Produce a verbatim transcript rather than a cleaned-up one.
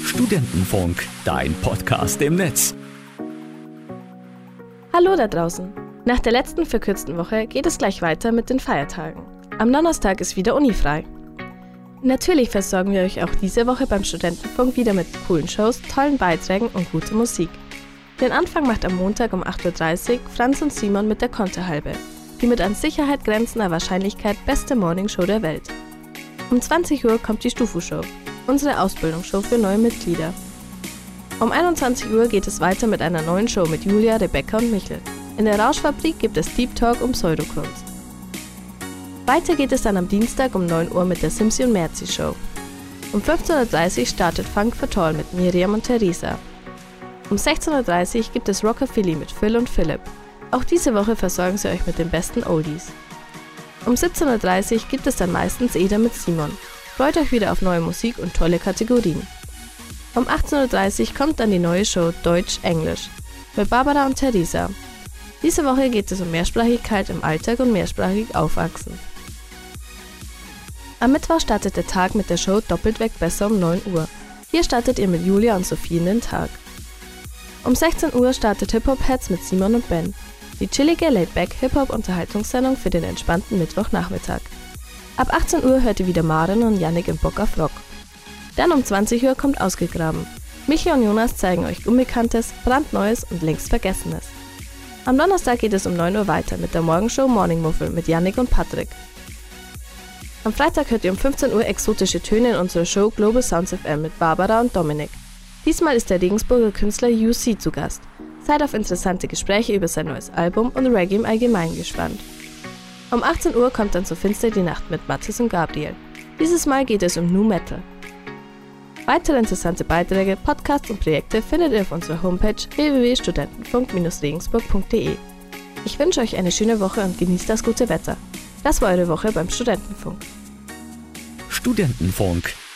Studentenfunk, dein Podcast im Netz. Hallo da draußen. Nach der letzten verkürzten Woche geht es gleich weiter mit den Feiertagen. Am Donnerstag ist wieder unifrei. Natürlich versorgen wir euch auch diese Woche beim Studentenfunk wieder mit coolen Shows, tollen Beiträgen und guter Musik. Den Anfang macht am Montag um acht Uhr dreißig Franz und Simon mit der Konterhalbe, die mit an Sicherheit grenzender Wahrscheinlichkeit beste Morningshow der Welt. Um zwanzig Uhr kommt die Stufu-Show, unsere Ausbildungsshow für neue Mitglieder. Um einundzwanzig Uhr geht es weiter mit einer neuen Show mit Julia, Rebecca und Michel. In der Rauschfabrik gibt es Deep Talk um Pseudokunst. Weiter geht es dann am Dienstag um neun Uhr mit der Simsi und Merzi Show. Um fünfzehn Uhr dreißig startet Funk for Tall mit Miriam und Theresa. Um sechzehn Uhr dreißig gibt es Rockabilly mit Phil und Philipp. Auch diese Woche versorgen sie euch mit den besten Oldies. Um siebzehn Uhr dreißig gibt es dann meistens Eder mit Simon. Freut euch wieder auf neue Musik und tolle Kategorien. Um achtzehn Uhr dreißig kommt dann die neue Show Deutsch-Englisch mit Barbara und Theresa. Diese Woche geht es um Mehrsprachigkeit im Alltag und mehrsprachig aufwachsen. Am Mittwoch startet der Tag mit der Show Doppelt weg besser um neun Uhr. Hier startet ihr mit Julia und Sophie in den Tag. Um sechzehn Uhr startet Hip-Hop-Heads mit Simon und Ben. Die chillige Laid-Back-Hip-Hop-Unterhaltungssendung für den entspannten Mittwochnachmittag. Ab achtzehn Uhr hört ihr wieder Maren und Yannick im Bock auf Rock. Dann um zwanzig Uhr kommt Ausgegraben. Michi und Jonas zeigen euch Unbekanntes, brandneues und längst Vergessenes. Am Donnerstag geht es um neun Uhr weiter mit der Morgenshow Morning Muffel mit Yannick und Patrick. Am Freitag hört ihr um fünfzehn Uhr exotische Töne in unserer Show Global Sounds F M mit Barbara und Dominik. Diesmal ist der Regensburger Künstler U C zu Gast. Seid auf interessante Gespräche über sein neues Album und Reggae im Allgemeinen gespannt. Um achtzehn Uhr kommt dann So finster die Nacht mit Mathis und Gabriel. Dieses Mal geht es um Nu Metal. Weitere interessante Beiträge, Podcasts und Projekte findet ihr auf unserer Homepage w w w punkt studentenfunk Bindestrich regensburg punkt d e. Ich wünsche euch eine schöne Woche und genießt das gute Wetter. Das war eure Woche beim Studentenfunk. Studentenfunk,